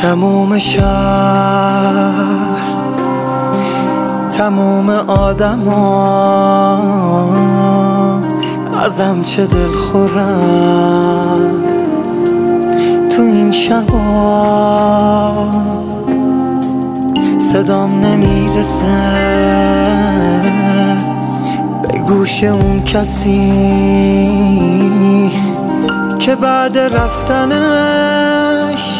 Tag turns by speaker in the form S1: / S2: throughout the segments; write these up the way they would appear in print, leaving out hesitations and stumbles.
S1: تموم شهر، تموم آدما ازم چه دل خورم تو این شبا، صدام نمیرسه به گوش اون کسی که بعد رفتنش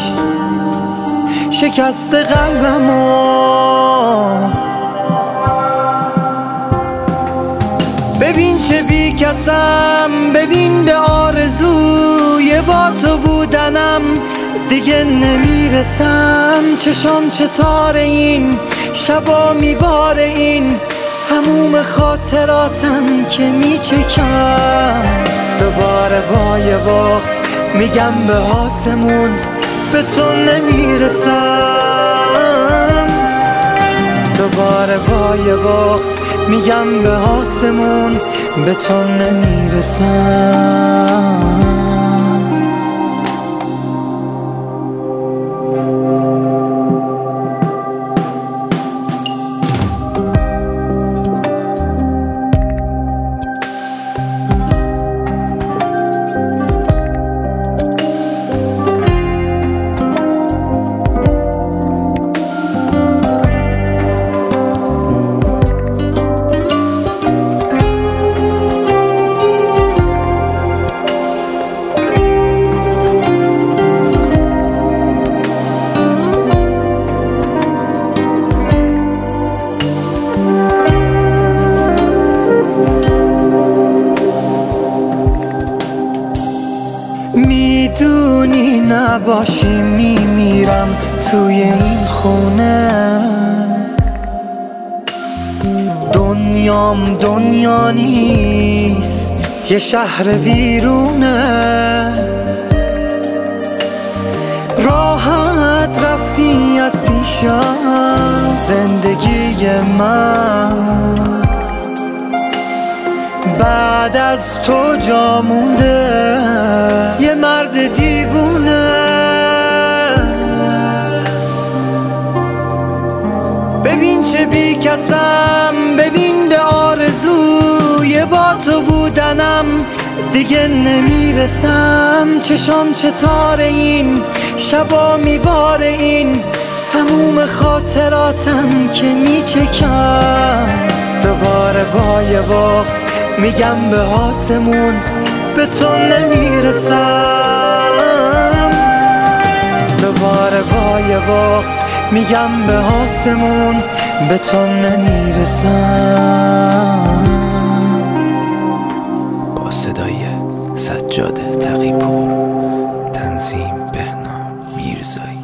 S1: شکست قلبمو. ببین چه بی کسم، ببین به آرزوی با تو بودنم دیگه نمیرسم. چشام چه تاره این شبا میباره این تموم خاطراتم که میچکم. دوباره با یه بغض میگم به آسمون به تو نمیرسم. دوباره با یه بغض میگم به آسمون به تو نمیرسم. میدونی نباشی میمیرم توی این خونه. دنیام دنیا نیست، یه شهر ویرونه. راحت رفتی از پیشم زندگی من، بعد از تو جا مونده یه مرد دیوونه. ببین چه بی کسم، ببین به آرزوی با تو بودنم دیگه نمیرسم. چشام چه تاره این شبا میباره این تموم خاطراتم که میچکم. دوباره با یه بغض میگم به آسمون به تو نمیرسم. دوباره با یه بغض میگم به آسمون به تو نمیرسم.
S2: با صدای سجاد تقی‌پور، تنظیم بهنام میرزایی.